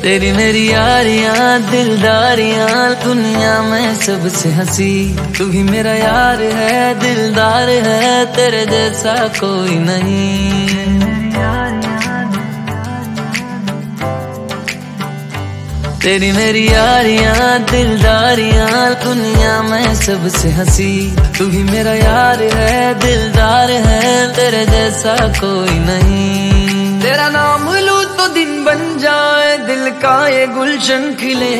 तेरी मेरी यारियां दिलदारियां दुनिया में सबसे हंसी तू ही मेरा यार है, दिलदार है, तेरे जैसा कोई नहीं। तेरी मेरी यारियां दिलदारियां दुनिया में सबसे हंसी तू ही मेरा यार है, दिलदार है, तेरे जैसा कोई नहीं। तेरा नाम लूं तो दिन बन जाए, दिल का ये गुलशन खिले।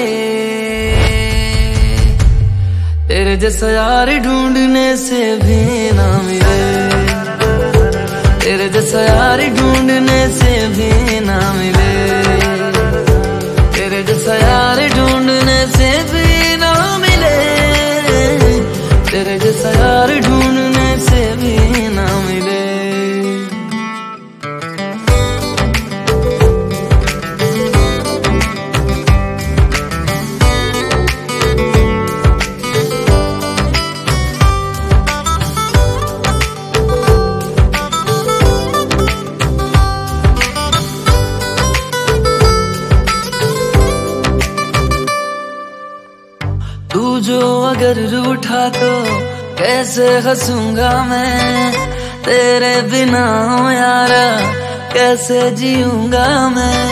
तेरे जैसा यार ढूंढने से भी ना मिले, तेरे जैसा यार ढूंढने से भी ना मिले, तेरे जैसा यार ढूंढने से भी ना मिले, तेरे जैसा यार ढूंढने से भी ना मिले। तू जो अगर रूठा तो कैसे हंसूंगा मैं, तेरे बिना हो यारा कैसे जीऊंगा मैं।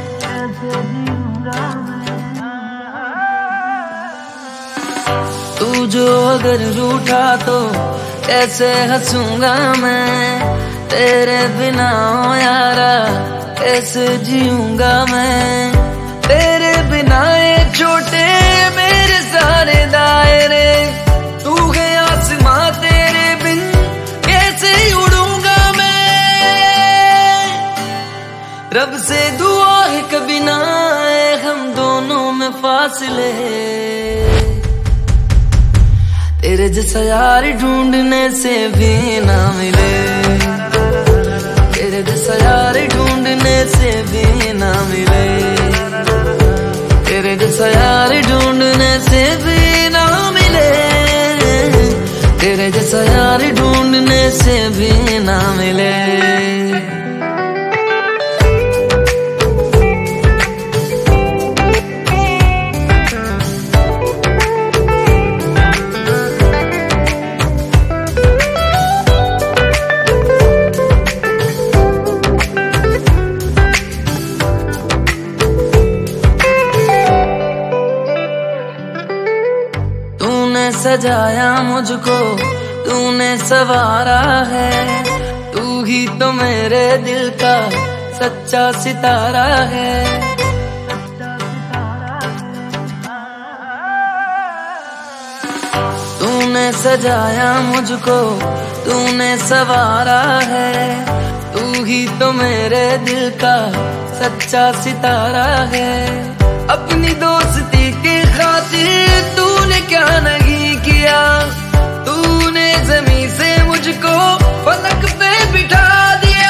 तू जो अगर रूठा तो कैसे हंसूंगा मैं, तेरे बिना हो यारा कैसे जीऊंगा मैं। तेरे बिना ये छोटे मेरे सारे दायरे, तू है आसमां तेरे बिन कैसे उड़ूंगा मैं। रब से दुआ है कभी ना आए हम दोनों में फासले, तेरे जैसा यार ढूंढने से भी ना मिले, तेरे जैसा यार ढूंढने से भी ना मिले, तेरे जैसा यार ढूंढने से भी ना मिले, तेरे जैसा यार ढूंढने से भी ना मिले। तूने सजाया मुझको, तूने संवारा है, तू ही तो मेरे दिल का सच्चा सितारा है। तूने सजाया मुझको, तूने संवारा है, तू ही तो मेरे दिल का सच्चा सितारा है। अपनी दोस्ती की खातिर तूने क्या नहीं किया, तूने ज़मीं से मुझको फलक पे बिठा दिया।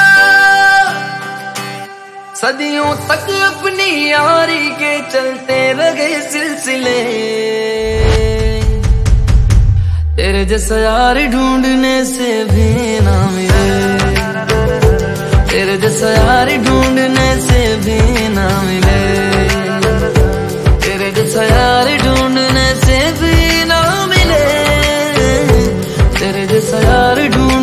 सदियों तक अपनी यारी के चलते रहे सिलसिले, तेरे जैसा यार ढूंढने से भी ना मिले, तेरे जैसा यार ढूंढने से भी ना मिले, तेरे जैसा यार ढूंढने से भी ना मिले, तेरे जैसा यार ढूंढ